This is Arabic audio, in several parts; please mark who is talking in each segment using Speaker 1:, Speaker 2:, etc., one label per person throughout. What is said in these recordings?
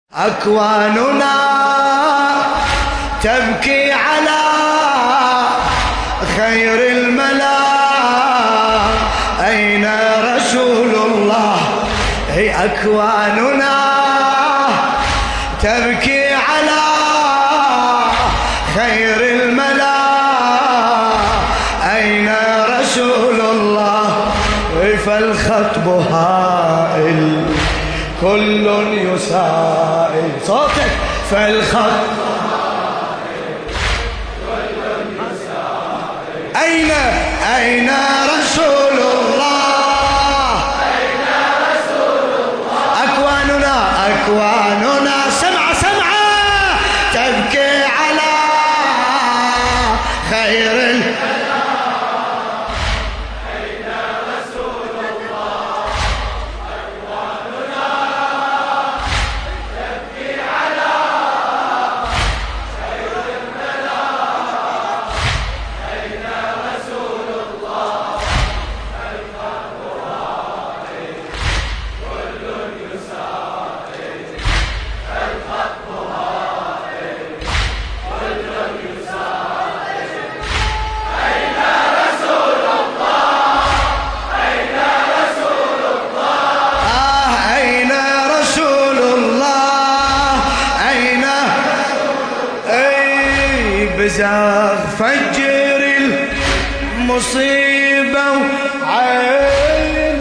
Speaker 1: أكواننا تبكي على خير الملا، أين رسول الله؟ هي أكواننا تبكي على خير الملا، أين رسول الله؟ فالخطب هائل كل يسائل صوتك، فالخطب أين رسول الله؟ أين رسول الله؟ أكواننا سمع تبكي على خير
Speaker 2: أين رسول الله؟ أكواننا تبكي على خير الملا، أين رسول الله؟ الخلق هائل كل يسائل، الخلق هائل كل يسائل، أين رسول الله؟ أين رسول الله؟
Speaker 1: أين رسول الله؟ أين بزاغ فجر المصيبة وعين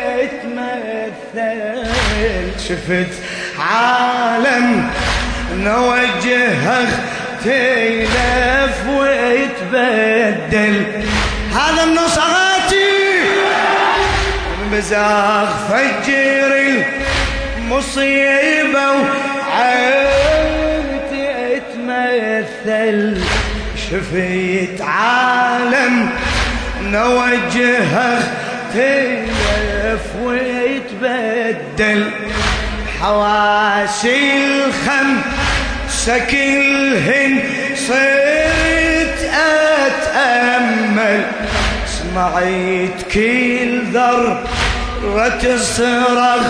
Speaker 1: تتمثل، شفت عالم نوجهه تلف ويتبدل، هذا النصراتي بزاغ فجر المصيبة وعين تتمثل، شفت عالم نوجهه تلف ويتبدل، حواسي الخمسة كلهن صرت أتأمل، سمعت كل ذرة تصرخ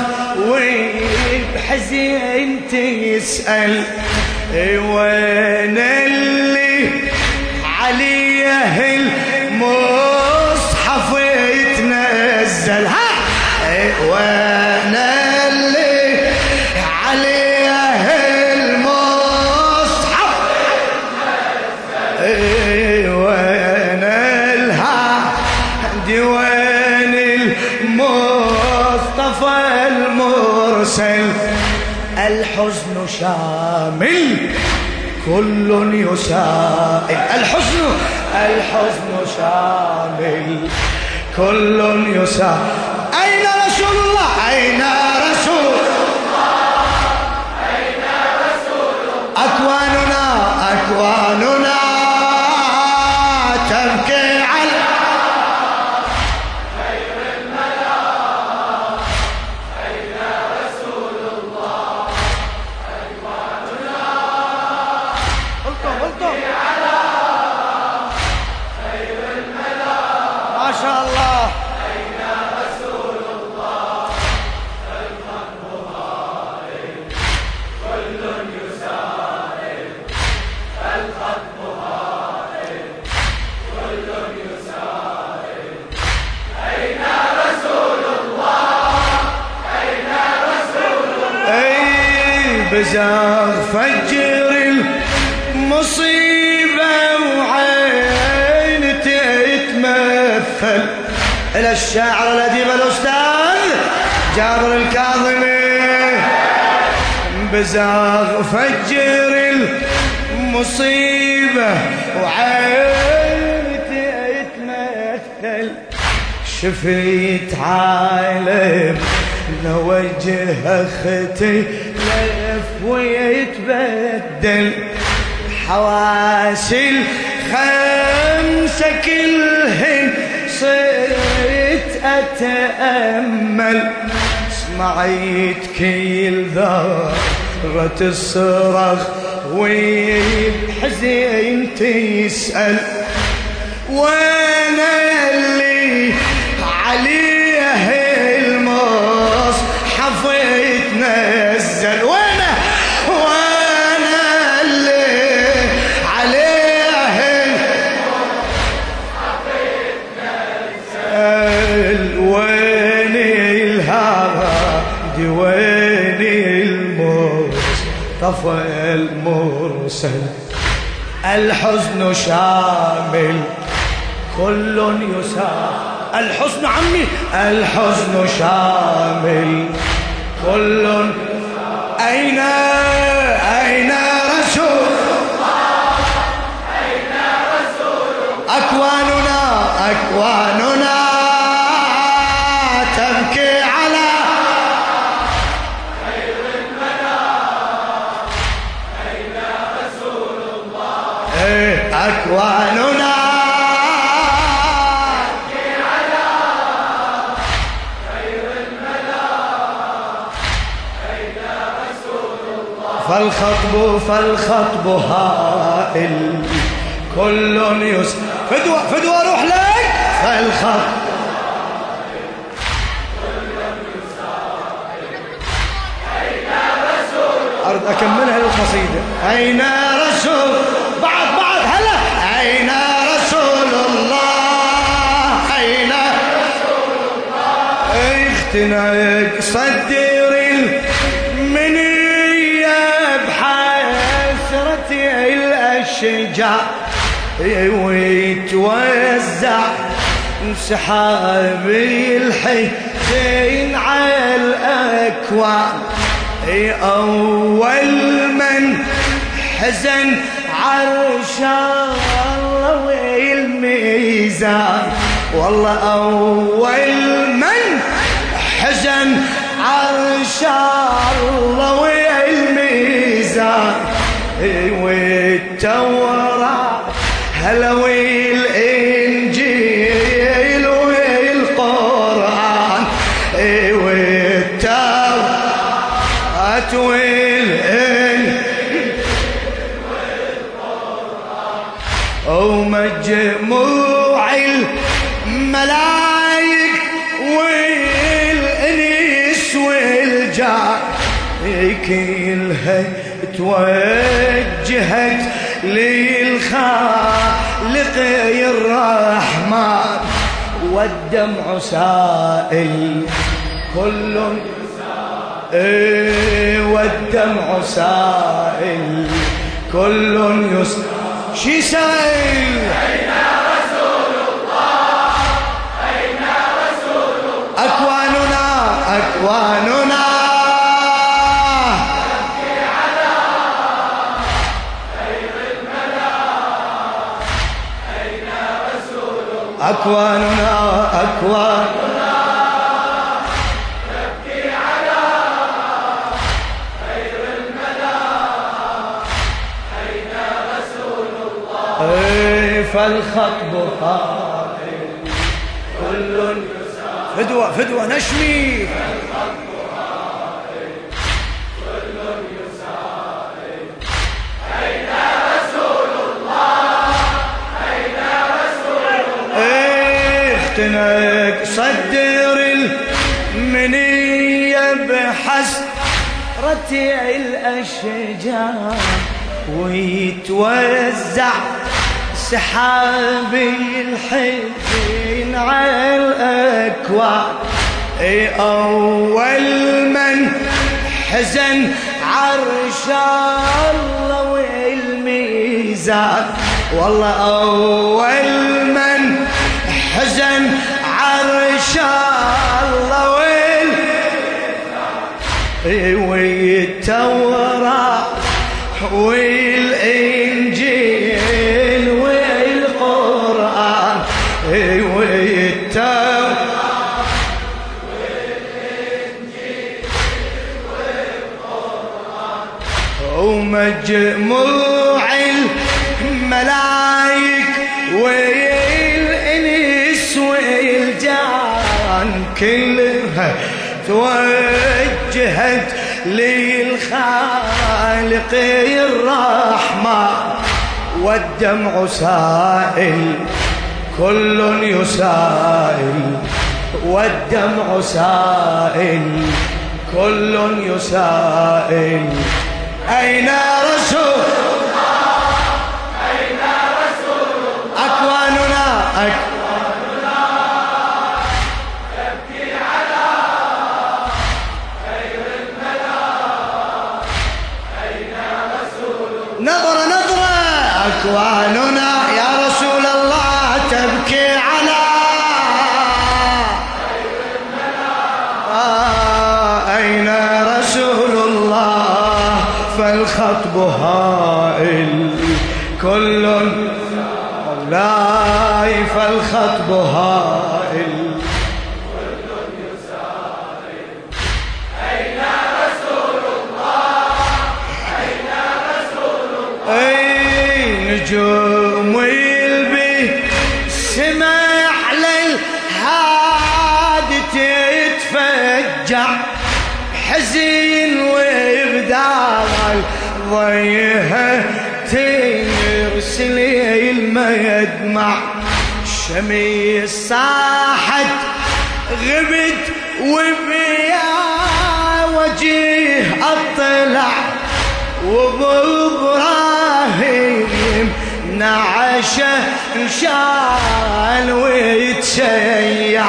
Speaker 1: وبحزين تسأل، وين اللي عليه المصحف يتنزل؟ وين اللي عليه المصحف يتنزل؟ وين الهادي؟ وين المصطفى المرسل؟ الحزن شامل كل يسائل، الحزن شامل كل يسائل، أين رسول الله؟ أين رسول الله؟
Speaker 2: أين رسول الله؟
Speaker 1: أكواننا تبكي على
Speaker 2: خير الملا، أين رسول الله؟ أكواننا تبكي على خير الملا،
Speaker 1: ما شاء الله.
Speaker 2: أين رسول الله؟ الخلق هائل كل يسائل، الخلق هائل كل يسائل، أين رسول الله؟ أين رسول الله؟
Speaker 1: بزاغ فجر المصيبة وعين تتمثل، إلى الشاعر الأديب الأستاذ جابر الكاظمي، بزاغ فجر المصيبة وعين تتمثل، شفت عالم نوجه اختي لف ويتبدل، حواسي الخمسة كلهن صرت أتأمل، سمعت كل ذرة تصرخ وبحزين تسأل، وين اللي عليه المصحف يتنزل؟ وينه عبدي وين المصطفى المرسل الحزن شامل كل يسار الحزن عمي الحزن شامل كل أين رسول الله أين رسول الله أكواننا تبكي على خير المنام أين رسول الله أكواننا فالخطب هائل كل فدوى روح لك فالخطب أرد أكملها القصيدة أين رسول بعد هلا أين رسول الله أين رسول الله اختنق صدر الأشجار ويتوزع سحابي الحزين على الأكوان أول من حزن عرش الله والميزان والله أول من حزن عرش الله والميزان والتوراة هلا والإنجيل والقرآن والتوراة والقرآن ومجموع الملايك والإنس والجان كلها توجهت للخالق الرحمن والدمع سائل كل والدمع سائل كل شي سائل أين رسول الله أين رسول الله أكواننا أكواننا تبكي على خير الملا أين رسول الله فالخطب هائل كل فدوى نشمي فالخطب هائل كل يسائل أين رسول الله أين رسول الله اختنق صدر المنية بحسرة الأشجار ويتوزع سحابي الحزين على الأكوان أول من حزن عرش الله والميزان والله أول من حزن عرش الله والتوراة والإنجيل والقرآن والتوراة والإنجيل والقرآن ومجموع الملايك والإنس والجان كلها توجهت للخالق الرحمن والدمع سائل كل يسائل والدمع سائل كل يسائل أين رسول الله أين رسول الله أكواننا تبكي على خير أكواننا يا رسول الله تبكي على أين رسول الله فالخطب هائل كل مولاي فالخطب هائل نجوم يلبي سمع للهاد تتفجع حزين وبدال ضيها ترسل المدمع شميس صاحت غبت وبيا وجيه اطلع وبإبراهيم نعشه انشال ويتشيع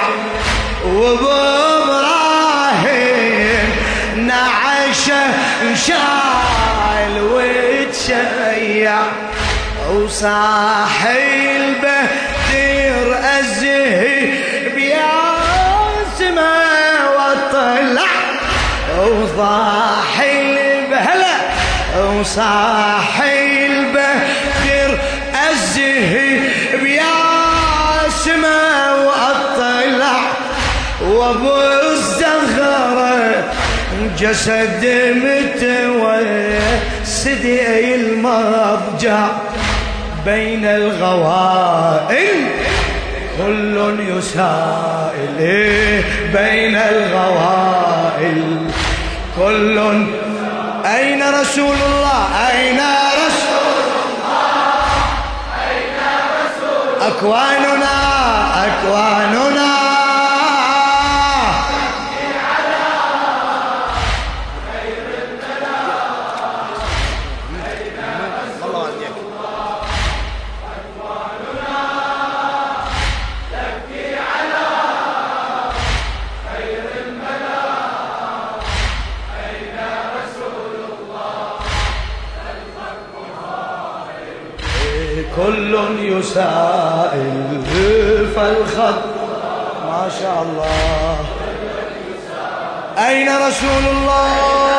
Speaker 1: وبإبراهيم نعشه انشال ويتشيع وصاحي البدر الزهيب يا سما وطلع وضاحي البهله وصاحي البدر الزهيب يا سما واطلع وابو الزهره جسد متوسد المضجع بين الغوائل كل يسائل بين الغوائل كل أين رسول الله أين رسول الله أين رسول الله أكواننا أكواننا على خير البلاء أين رسول الله أكواننا تبكي على خير البلاء أين رسول كل يسائل فالخط ما شاء الله أين رسول الله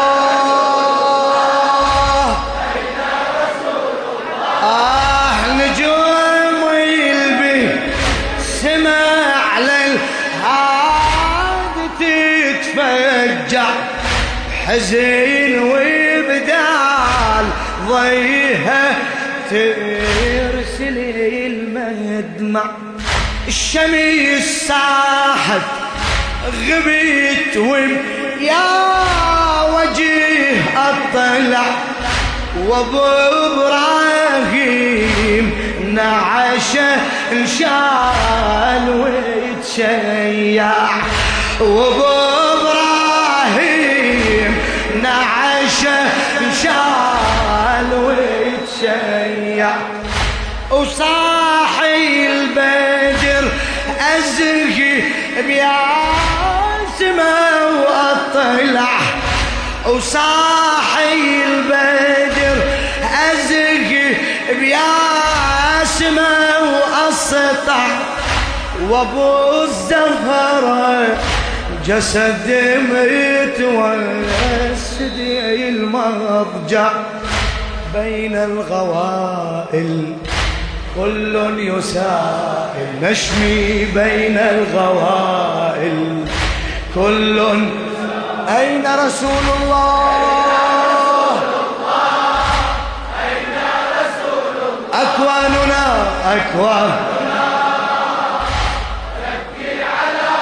Speaker 1: أين رسول الله نجوم يلبي سمع للهاد تتفجع حزين وبدال ضيها ترسل المدمع الشمس صاحت غبت يا وجيه اطلع وابو ابراهيم نعشه انشال ويتشيع وابو ابراهيم نعشه انشال ويتشيع وصاحي البدر ازهي بيا سما واطلع وصاحي البدر ازهي بيا سما واسطع وابو الزهره جسد متوسد المضجع بين الغوائل كل يسائل نشمي بين الغوائل كل أين رسول الله أين رسول الله أكواننا أكواننا تبكي على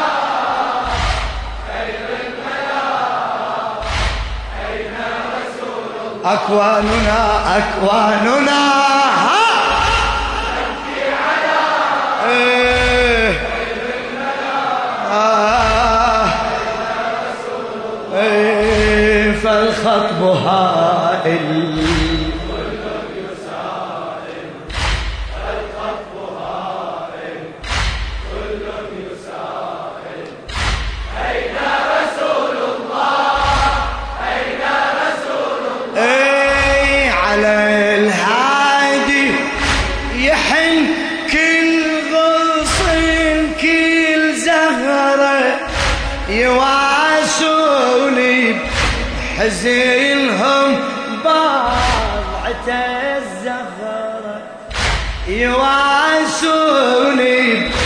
Speaker 1: خير البلاء أين رسول الله أكواننا أكواننا تبكي على خير البلاء فالخطب هائل حزينهم بضعة الزهرة يواسوني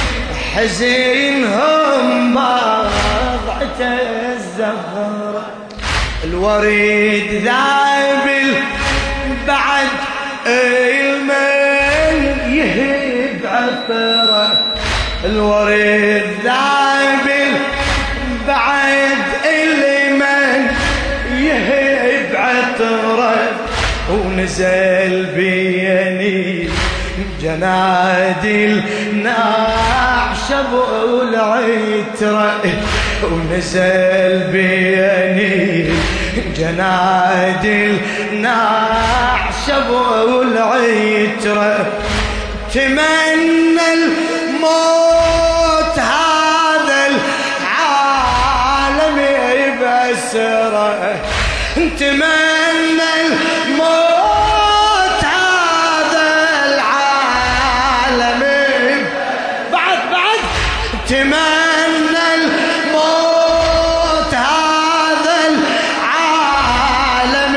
Speaker 1: حزينهم بضعة الزهرة الوريد ذابل بعد المن يهب عطره الوريد ذابل بعد المن يهب عطره ونزل بيني جنادل نعشب العترة ونزل بيني جنادل نعشب العترة تمنى الموت هذا العالم يبسره تمنى الموت هذا العالم بعد تمنى الموت هذا العالم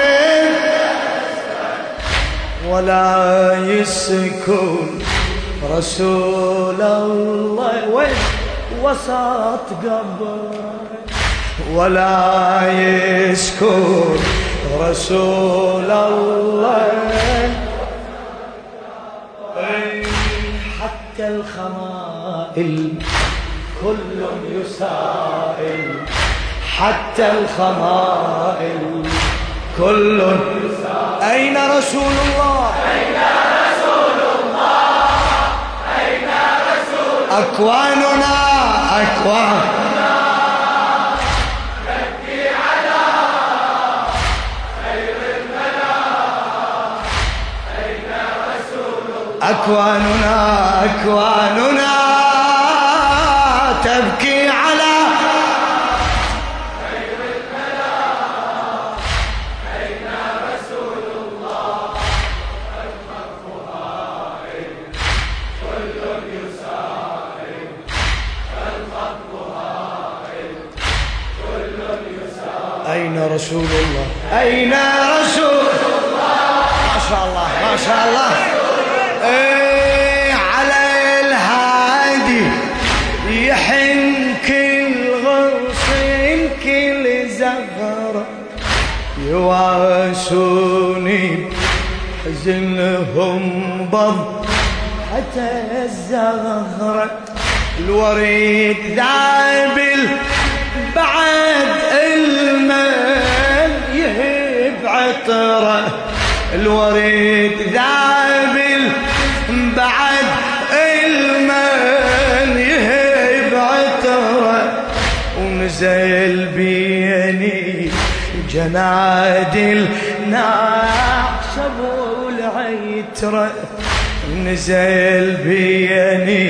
Speaker 1: ولا يسكن رسول الله وين وسط قبره ولا يسكن رسول الله حتى الخمائل كل يسائل حتى الخمائل كل يسائل أين رسول الله أين رسول الله أين رسول الله أكواننا أكواننا تبكي على خير الملا أين رسول الله الخطبها كل يسائل الخطبها كل يسائل أين رسول الله أين رسول الله ما شاء الله ما شاء الله على الهادي يحن كل غرس كل زهرة يواسوني حزنهم بضعة الزهرة الوريد ذابل بعد المن يهب عطره الوريد ذابل بعد المن يهب عطره ونزل بيني جنادل نعشب العترة نزل بيني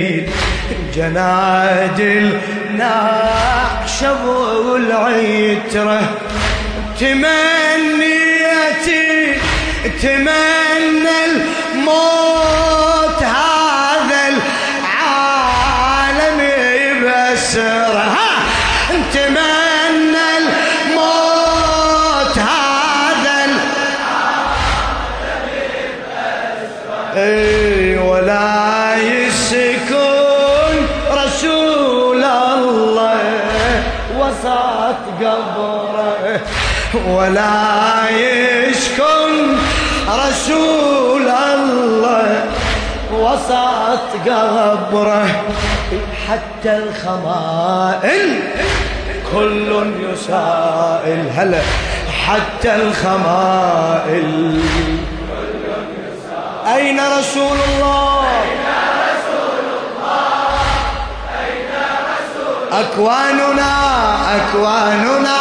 Speaker 1: جنادل نعشب العترة تمنى الموت هذا العالم يبسره تمنى الموت هذا العالم يبسره ولا يسكن رسول الله وسط قبره ولا يسكن رسول الله وسط قبره حتى الخمائل كل يسائل هلا حتى الخمائل أين رسول الله أين رسول الله أين رسول أكواننا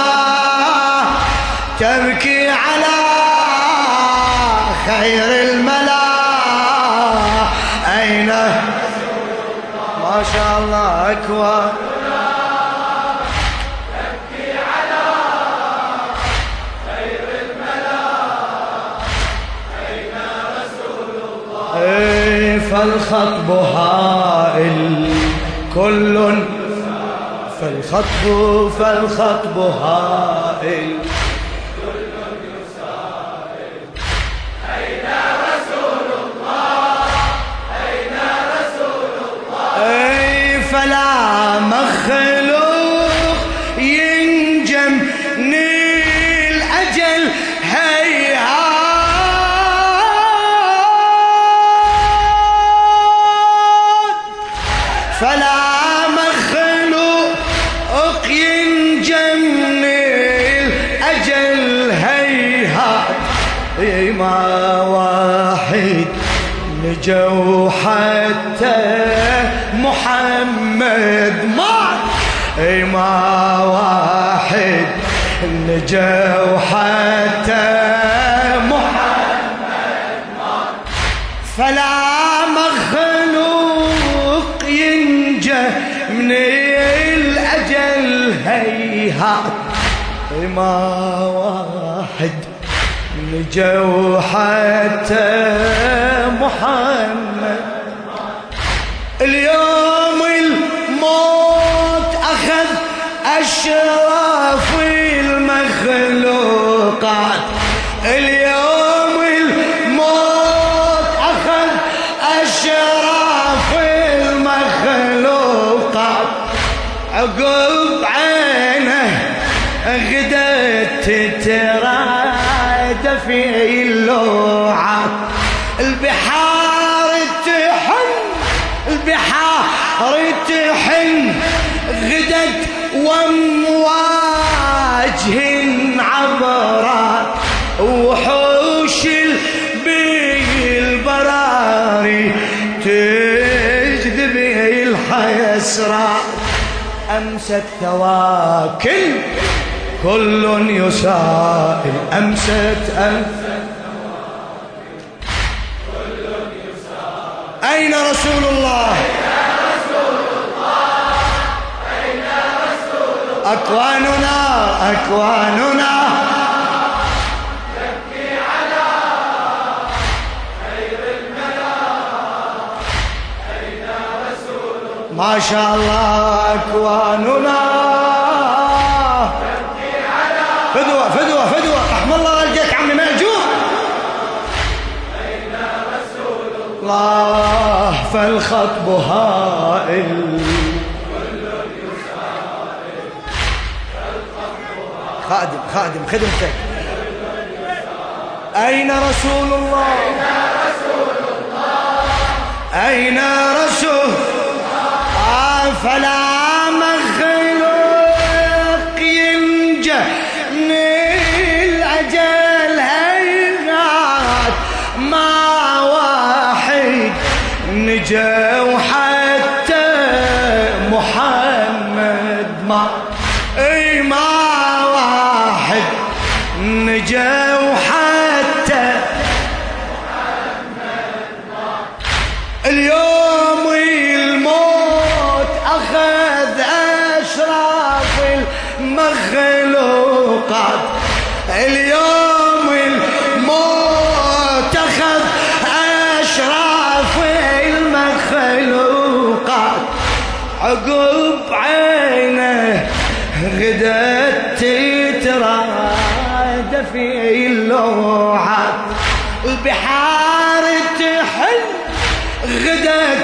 Speaker 1: تبكي على خير الملا أين ما شاء الله أكواننا تبكي على خير الملا أين رسول الله فالخطب هائل كل فالخطب هائل ما واحد نجوا حتى محمد ما واحد نجوا حتى محمد فلا مخلوق ينجى من الأجل هيهات ما واحد نجوا حتى محمد اليوم الموت أخذ أشراف المخلوقات اليوم الموت أخذ أشراف المخلوقات عقب عينه غدت تتراد في اللوعة البحار تحن غدت وامواج عبرات وحوش بالبراري تجذب الحسرات أمست ثواكل كل يسائل أمست أين رسول الله أكواننا
Speaker 2: تبكي على خير الملا أين رسول الله
Speaker 1: ما شاء الله أكواننا
Speaker 2: تبكي على
Speaker 1: فدوة رحم الله والديك عمي مأجور
Speaker 2: أين رسول
Speaker 1: الله فالخطب هائل خادم خدمتك أين رسول الله أين رسول فلا مخلوق ينجى من الأجل هيهات ما واحد نجا وحتى محمد ما واحد نجا وحتى اليوم الموت أخذ أشراف المخلوقات اليوم الموت أخذ أشراف المخلوقات عقب عينه غدت تتراد في اللوعات البحار تحل غدت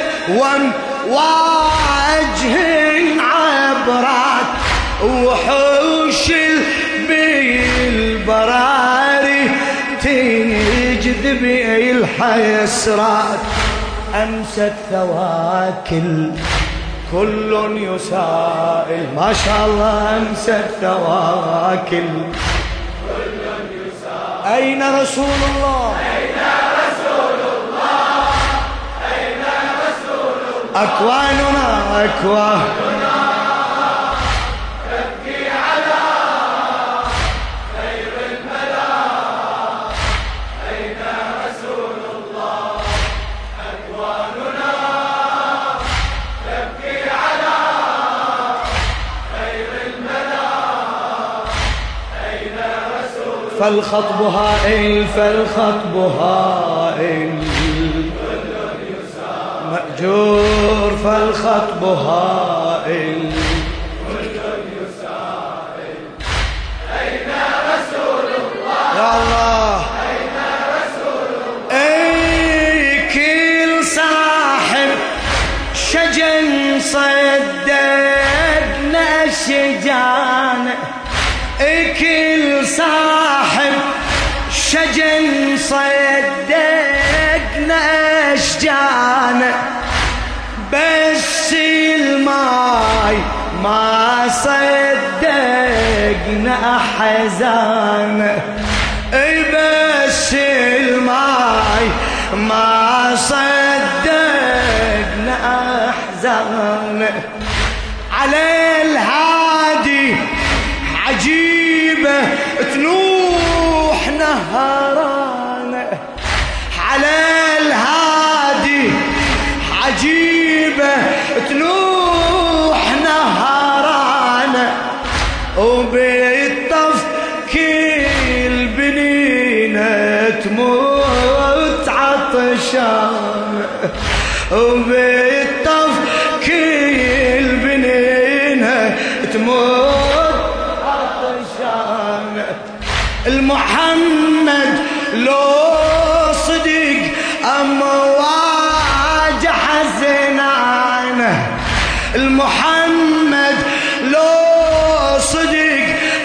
Speaker 1: وامواج عبرات وحوش بالبراري تجذب الحسرات أمست ثواكل كل يسائل ما شاء الله أمست ثواكل
Speaker 2: كل يسائل
Speaker 1: أين رسول الله أكواننا
Speaker 2: تبكي على خير الملا أين رسول الله أكواننا تبكي على خير الملا أين رسول
Speaker 1: فالخطب هائل مأجور فالخطب هائل
Speaker 2: أين رسول الله
Speaker 1: يا الله
Speaker 2: أين رسول الله
Speaker 1: أي كل صاحب شجن صدقنا الشجان كل صاحب شجن صدقنا أشجان بس الماي ما صدقنا أحزان بس ما صدقنا أحزان على الهادي عجيبة تنوح نهران على الهادي عجيبة تنوح نهران وبالطف كل بنينة تموت عطشان وبالطف كل بنينة تموت عطشان المحمد لو صدق أمواج حزنانه المحمد لو صدق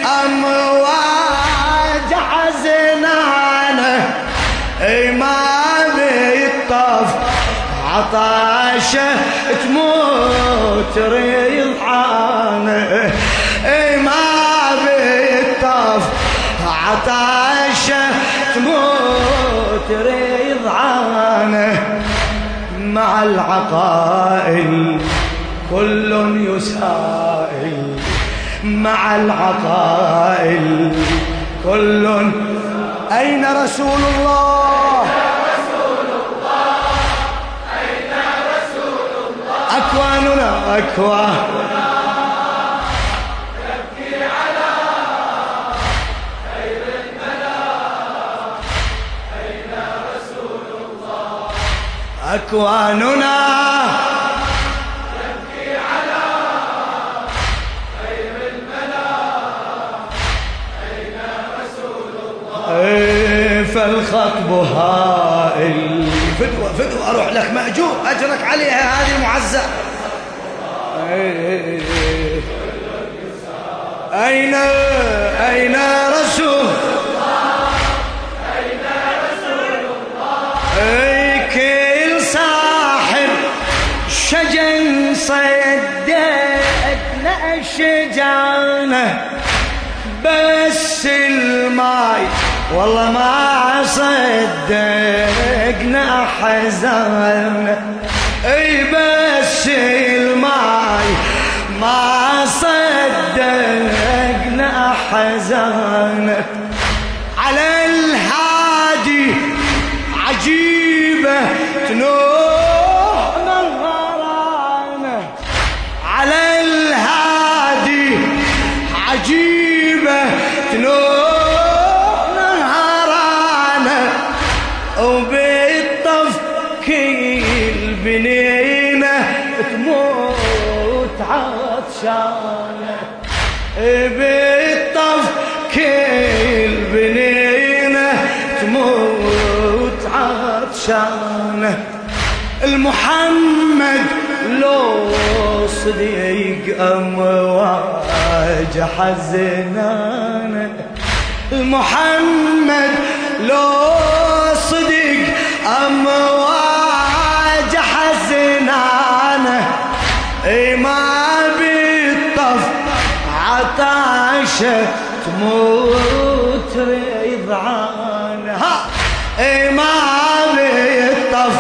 Speaker 1: أمواج حزنانه اي ما بالطف عطاشه تموت ريضعانه اي ما بالطف عطاشه تموت ريضعانه مع العقائل كل يسائل مع العقائل كل أين رسول الله
Speaker 2: أين رسول الله
Speaker 1: أكواننا أكوان
Speaker 2: يبكي على خير الملا أين رسول الله
Speaker 1: أكواننا
Speaker 2: يبكي على خير الملا أين رسول الله
Speaker 1: فالخطب هائل فدوة فدوة أروح لك مأجور أجرك عليها هذه المعزة أين رسول
Speaker 2: أين رسول الله
Speaker 1: كل صاحب شجن صدقنا الشجانة بس الماي والله ما صدقنا حزانة اي بس الماي ما صدقنا حزانة على الهادي عجيبة تنوح نهرانة على الهادي عجيبة تنوح نهرانة وبالطف كل بنينة تموت عطشانة بالطف كل بنينة تموت عطشانة المحمد لو صديق أمواج حزنانة المحمد لو صدق أمواج حزنانة اي ما بالطف عطاشة تموت رضعانة اي ما بالطف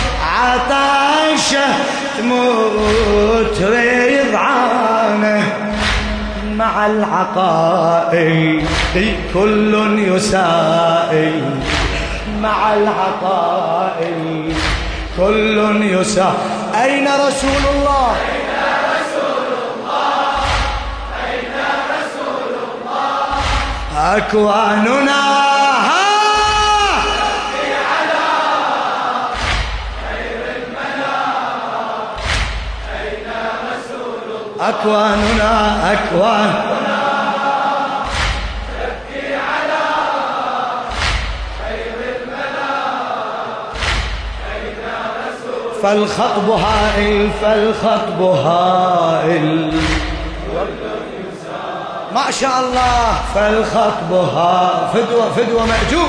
Speaker 1: عطاشة تموت رضعانة مع العقائل كل يسائل مع العقائل كل يسائل أين رسول الله
Speaker 2: أين رسول الله أين رسول الله
Speaker 1: أكواننا
Speaker 2: يبكي على خير الملا أين رسول الله
Speaker 1: أكواننا أكوان
Speaker 2: يبكي على خير الملا أين رسول
Speaker 1: فالخطب هائل فالخطب هائل ما شاء الله فالخطب فدوة فدوة مأجور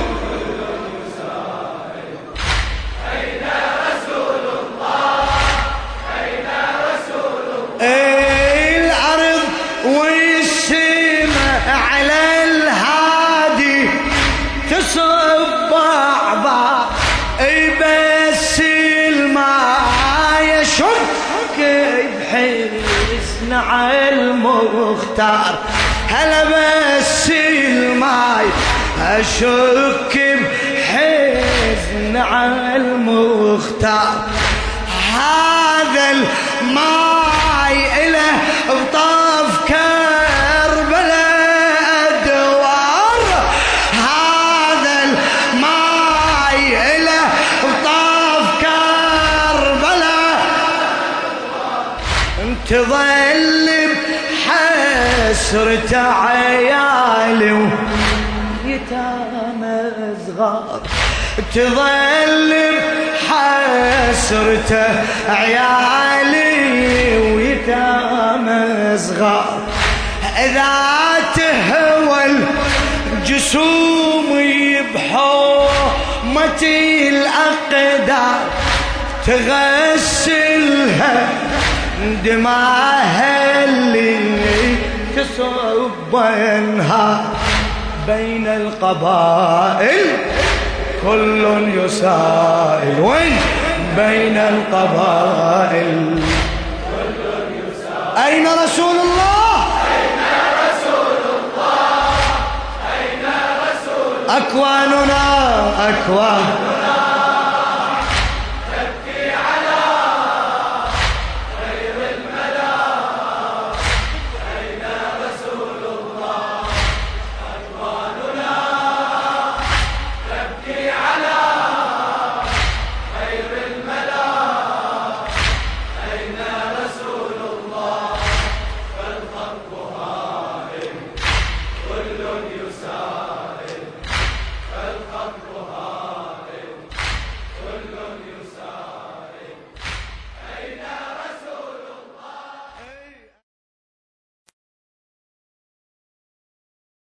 Speaker 2: أين رسول الله أين رسول الله
Speaker 1: الأرض والسماء على الهادي تصب بعض مع المختار. هلا بس الماي أشك بحزن على المختار. هذا الماي إله بطاف كربلاء أدوار. هذا الماي إله بطاف كربلاء. تظل بحسرة عيالي ويتامى صغار. تظل بحسرة عيالي ويتامى صغار. إذا تهوى الجسوم بحومة الأقدار تغسلها دماها اللي تصب ينهار. بين القبائل كل يسائل. وين بين القبائل كل يسائل. أين رسول الله؟
Speaker 2: أين رسول الله؟ أين رسول الله؟
Speaker 1: أكواننا أكوان